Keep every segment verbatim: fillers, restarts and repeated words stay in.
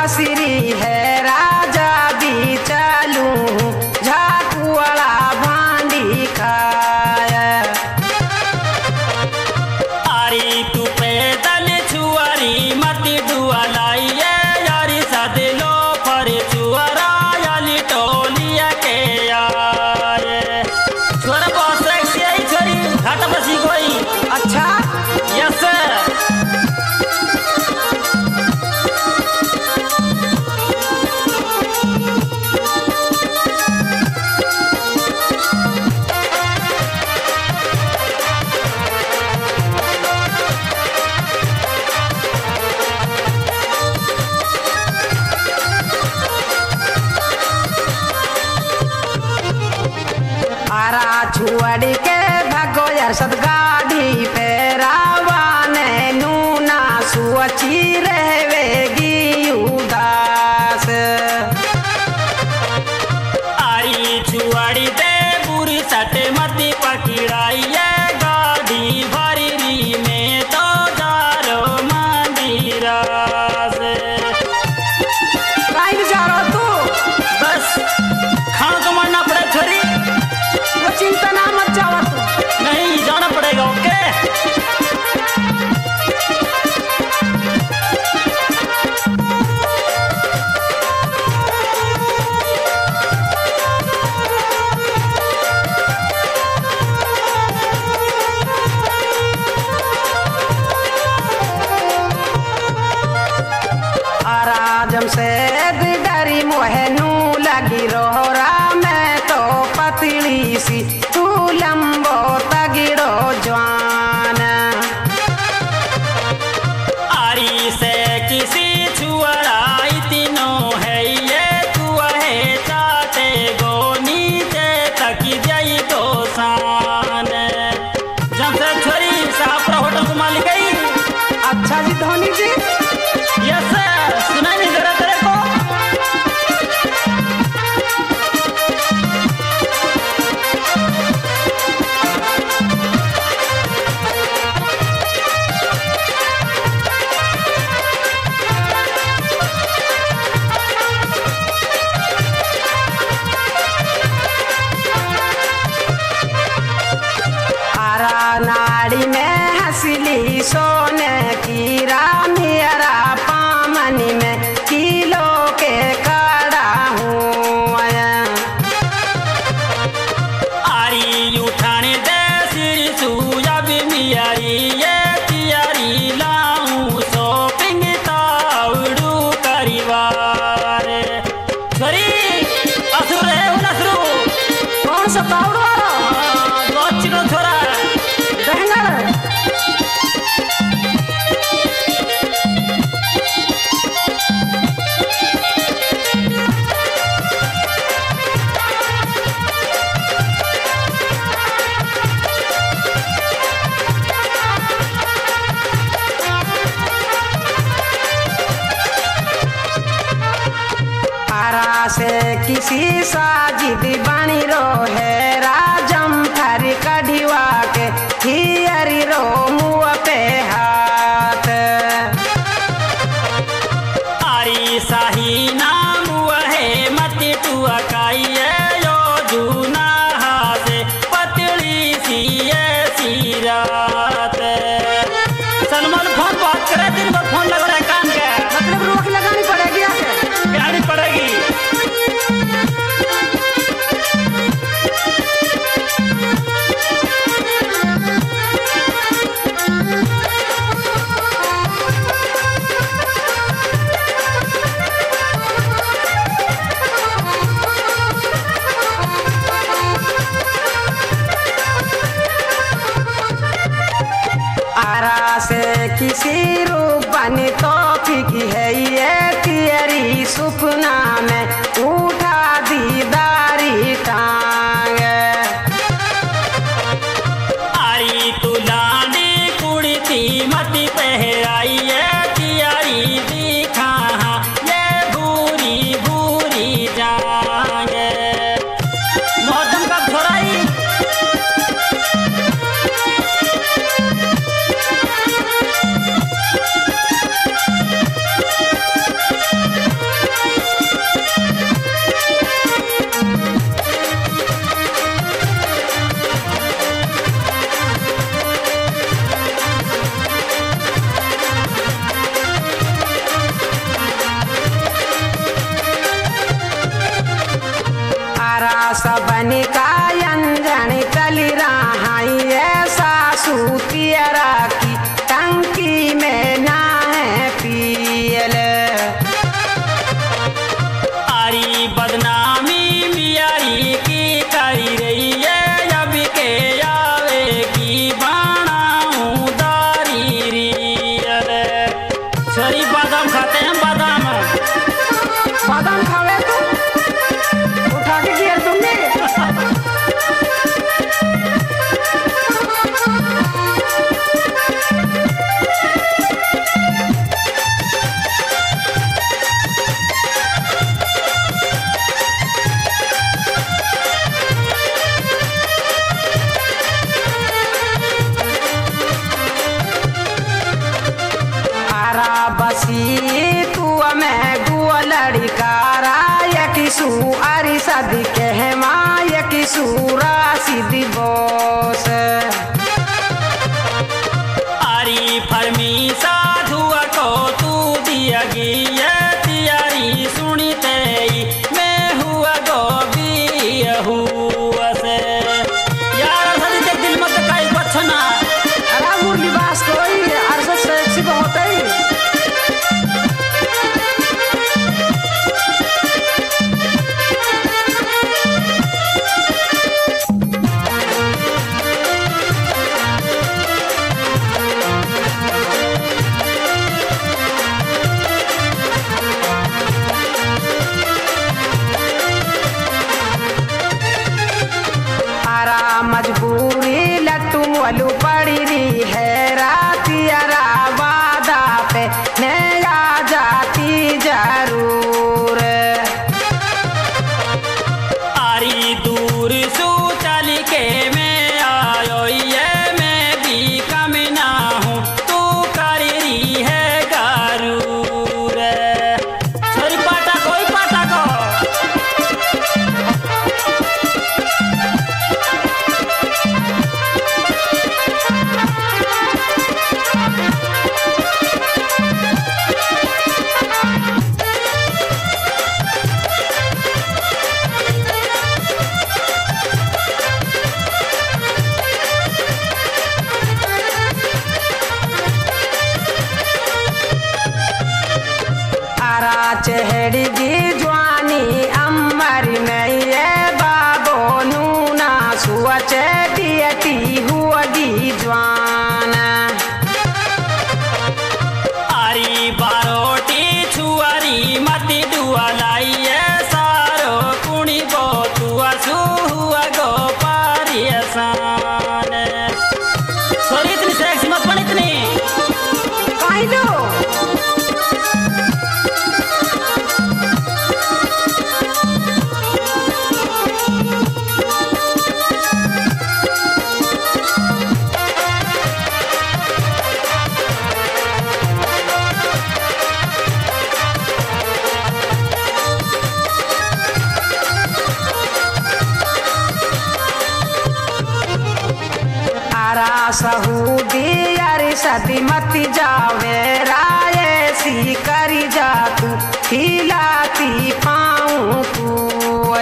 हसरी है राजा भी चलू झाकुआड़ा भांडी खाए। आरी तू पैदल छुआरी मत डुआ लाइए यारी सदलो पर छुआरा याली टोलिया के आए। छोरा बहुत सेक्सी है छोरी घाट बसी कोई। अच्छा यस आरा छुअड़ी के भगो यरसद गाड़ी पे रावाने नूना सुअची रहवेगी उदास। आरी छुआड़ी दे बुरी सट मती पकड़ाइए गाड़ी भरी री में तो जारो मंदिरा से। कहीं जा रहा तू? बस खान को मरना पड़े छोरी। वो चिंता ना मत जावा तू। नहीं जाना पड़ेगा ओके। आराजम से डरी मोहनू लगी रोहरा में तो पतली सी तू लंबो तगिड़ो जवान। आरी से किसी छुआई तीनों है ये तू है चाटे गो नीचे तक जाई तो शान। जब से छोरी साहब होटल को मालिक गई। अच्छा जी धोनी जी। यस सुनाई नहीं दे रहा तेरे को। आरा नाड़ी में हंसली सोने की रामियरा पामनी में किलो के कड़ा हूँ। आरी उठाने दे सिर सूया भी मियारी ये तियारी लाऊं शॉपिंग ताउडू करीवार। छोरी असुर है उन असुर। कौन सा तावड़ वाला? गोचिनो छोरा दहंगड़। आरा से किसी साजिद बनी रो है राजम फर कढ़िवा के हियरी रो मुँह पे हाथ। आरी साही नाम है मत तू अकाइए यो जूना हासे पतली सी ऐसी रात। सलमान फोन बात करे दिन भर फोन लगा रहा है कान के। मतलब रोक लगानी पड़ेगी आके। गाड़ी पड़ेगी। आरा से किसी रूप बनी तो की है ये तियरी सुपना में उठा दीदारी टांग। आरी तू लाडी कुड़ी थी मती पहराई ये तियारी दिखा ये भूरी भूरी जांग। मौसम का थोड़ाई बसी तू मैं गुआ लड़कारा यकिसु अरि सदी कहमा यकिसु राशिद बोस आरी फरमी साधु को तू दिया गिया तियारी सुनी तेई मैं हुआ गोबी हुआ से यार सदी के दिल मत काई बचना अरे मुरली बास कोई अरसा सेक्सी बहुत है मजबूरी लट्टू वालू पड़ी रही है रातियारा वादा पे नया जाती जरूर आरी दूर सू चल के मैं आयो ये मैं भी कम ना हूँ तू कर रही है गारूर छोरी पाटा कोई पाटा को चेहड़ी की जवानी अमर नहीं है बाबो नूना सुआ चेटी हुआ दी जवान आरी बारोटी छुआरी मती दुआ लाई सारो कुणी बो तुआ सु हुआ गो पारी आसान सॉरी इतनी सेक्सी मत बन इतनी कहीं लो सहूदी अरे सदी मत जावे राय सी करी जा तू हिलाती पाऊँ तू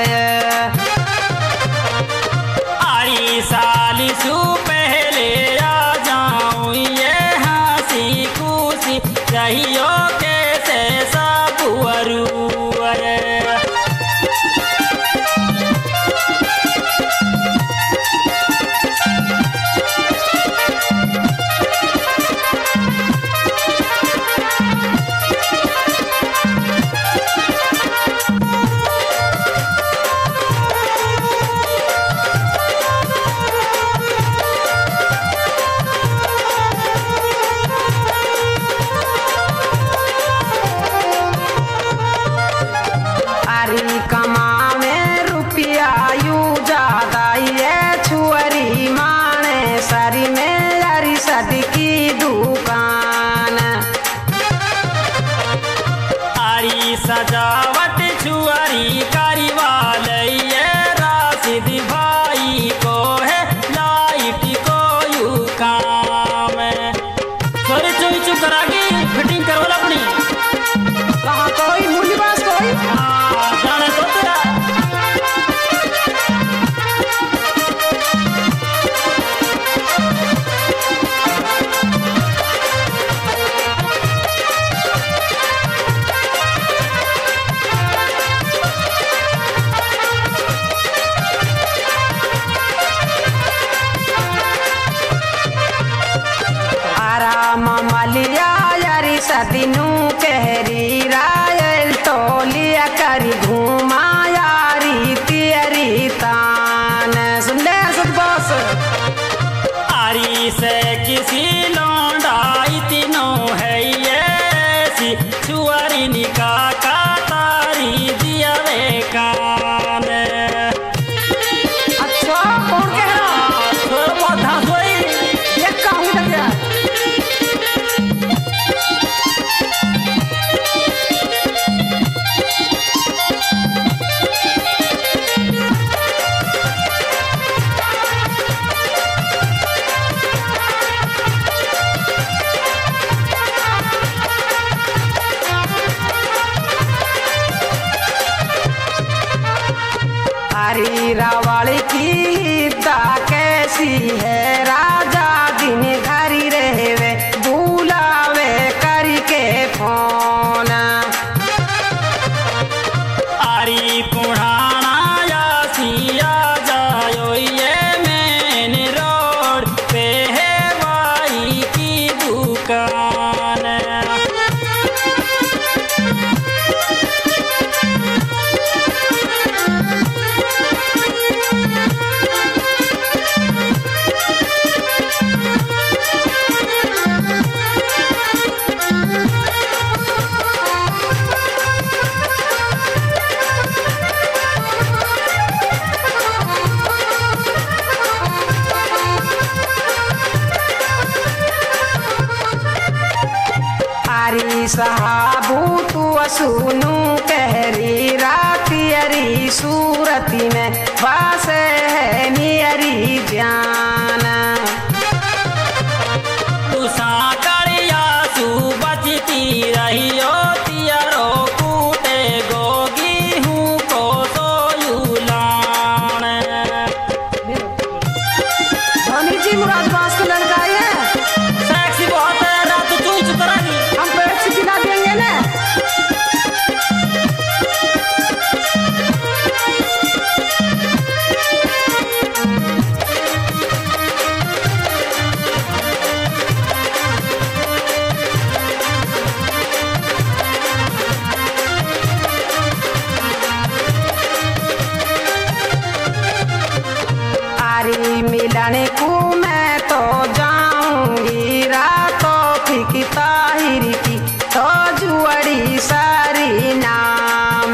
आरी साली सु पहले आ जाऊँ ये हंसी खुशी रहियो कैसे सब अरू सजावट छुआरी कारी वाले राशिद भाई को है लाइट को यू काम सॉरी चुई चुप करागी फिटिंग करवाला अपनी कहाँ कोई मुलीबाज कोई हाँ जाने तो तेरा मलिया यारी सदिनू कहरी रायल टोलिया करी घूमा यारी तियरी तान सुन ले सुन बस आरी से किसी लौंडा इतनो है ये सी छुआरी निका का तारी दिया वे कान अच्छा कौन कह रहा थोड़ा बहुत धांस हुई ये कहूँ लग गया मकान। साहबू तू सुनू कहरी राती अरी सूरती में वास है नियरी जान। तू साकड़िया सू बचती रहियो तियरो कूटे गोगी हूँ को सोयूलान। धोनी जी मुराद बास को लड़का है सेक्सी बहुत है रात चूई चुकरागी हम पेट से खिला देंगे ना। आरी मिलने को मैं तो जाऊंगी रातों फिकी ताहिर की तो जुअड़ी सारी नाम।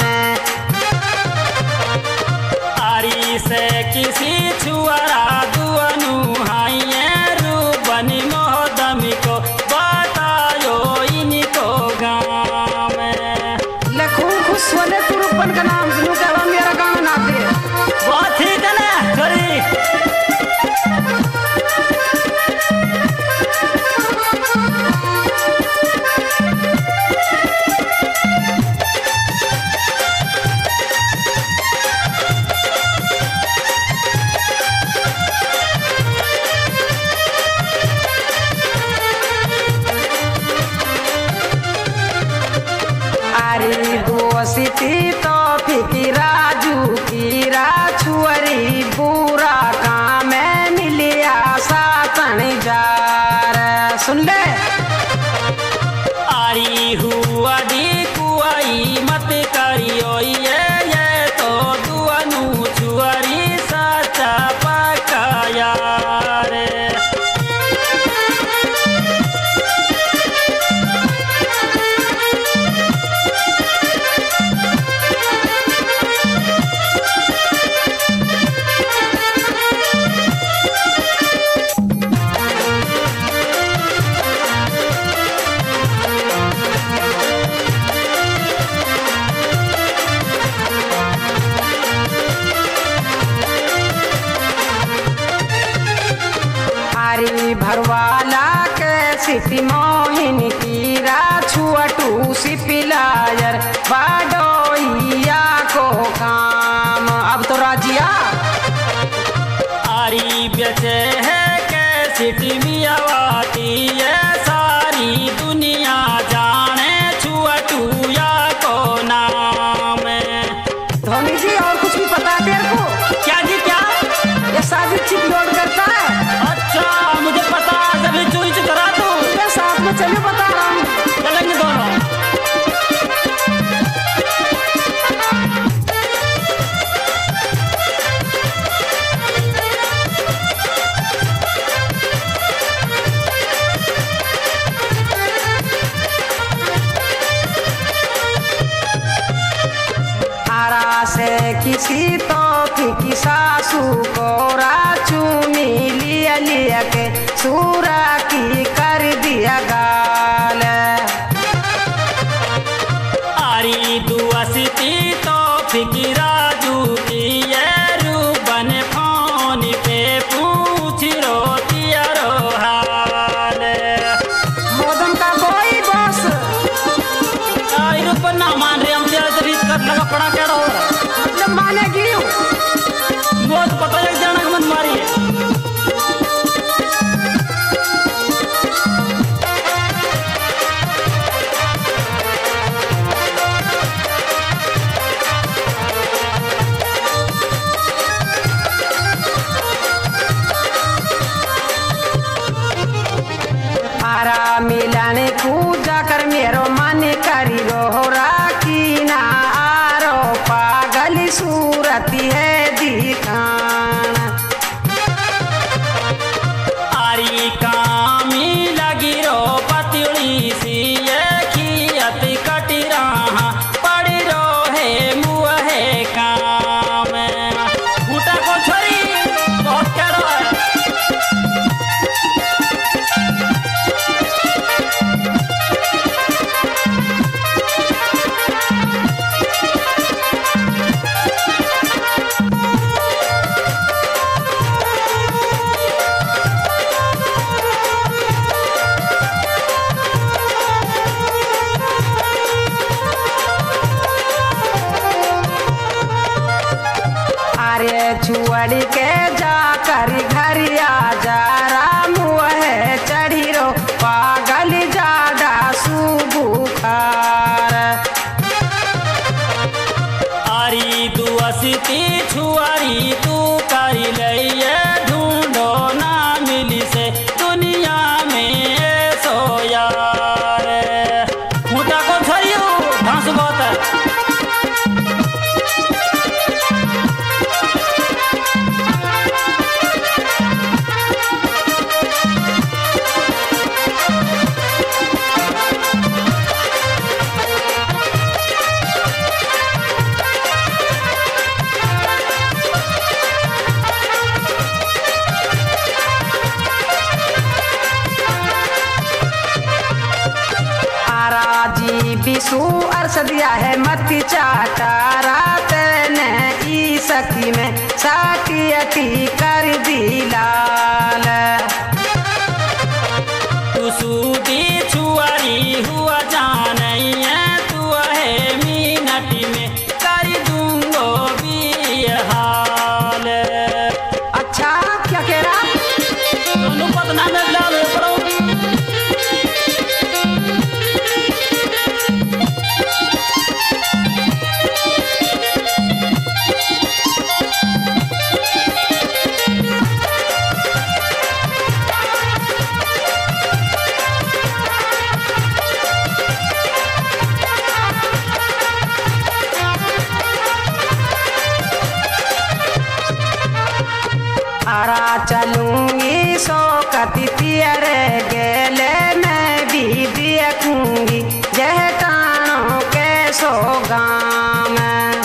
आरी से किसी छुआरा दुअनु हाइए रूबन मोहदमी को बतायो इनको गाँव में। लखू खुश होने तुरुपन का नाम सुनू कहवा मेरा गाँव ना दे बहुत ठीक है ना छोरी। आरी दोस्ती तो फिकी राजू की राछुअरी बुरा काम में मिलिया सातन जार। सुन ले आरी हुआ दी कुआई मत करियो ये ये तो दुअनु छुअरी सच्चा पक्का यार। आरी भरवाला के सिटी मोहिन की राछुअटू सिपिलायर बाडोइया को काम। अब तो राजिया आरी बेचे है कैसिटी मियावाती ये सारी दुनिया जाने छुअटूया को नाम। धोनी जी और कुछ भी पता है तेरे को? क्या जी क्या? ये साजिद चिप लोड करता है। अच्छा मुझे पता सभी चुई चुकरा तू मैं साथ में चलो बता रहा हूँ। चलेंगे दोनों। आरा से किसी तो फिकी सासू को राचू मिलिया लिया के सूरा की कर दिया गाल। आरी दुआसी तो फिकी राजू की ये रूबन फोन पे पूछ रोती रो हाल। मोदम का कोई बॉस आई रूबन ना मान रहे हम तेरा तरीक कर लगा पड़ा क्या हो रहा मतलब मानेगी बहुत पता है जाना का मन मारी है। आरा मिलन पूजा कर मेरो मन करी रोहरा की ना आरो पागल सूरत है दिखान आरी कामी लगी रो पतली सी ये खियत कटी रहा पड़ी रो है मुँह है काम फूटा को छोरी बहुत करो छुअड़ी के जाकर घरिया जा राम है चढ़ी रो पागल जाडा सुबुखार आरी दुअसती छुआरी तू करी लइए ढूंढो ना मिली से दुनिया में सो यार फूटा को छोरियो घास बहुत विशु अर्स दिया है मती चाटा रात ने ई सखी में साटी अटी कर दी लाल तू सूदी छुआरी हुआ जान तू है मीनटी में कर दूंगो भी हाल अच्छा क्या कह रहा दोनों पतना में डाल पड़ो आरा चलूंगी सो कति तियरे गेले मैं भी देखूंगी यह कानों के सो गाम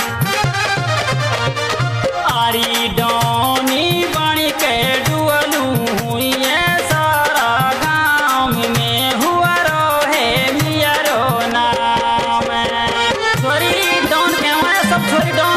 आरी डोनी बन के डुअलू हुई सारा गाँव में हुआ रो है मिया रो नाम छोरी डोन के वहाँ सब छोरी डोन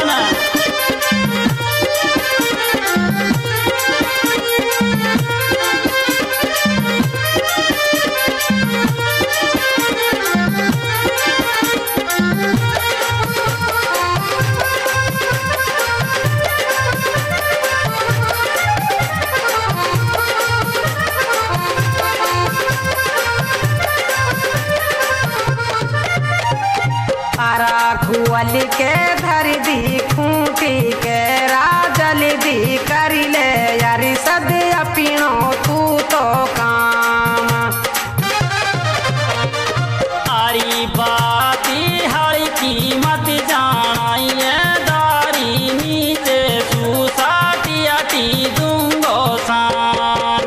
खुअल के धर दी खूंटी के राजल दी करी ले यारी सद अपीणो तू तो काम आरी बाती हरी कीमत जानाइए दारी नीचे तू साटी अटी दूंगो सान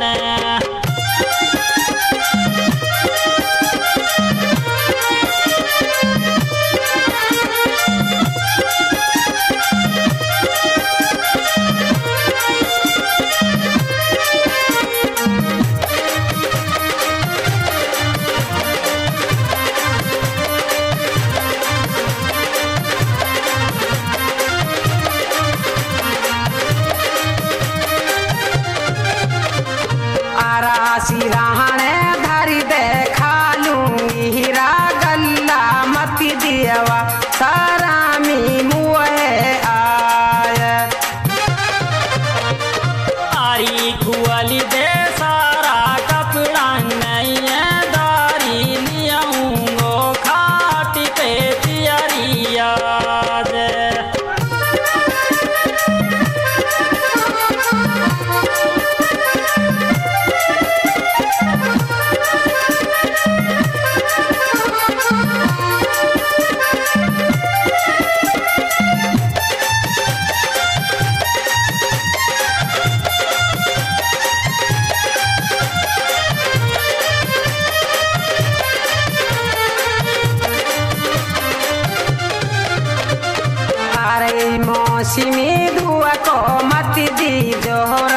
मौसमी दुआ को मत दी जोहरा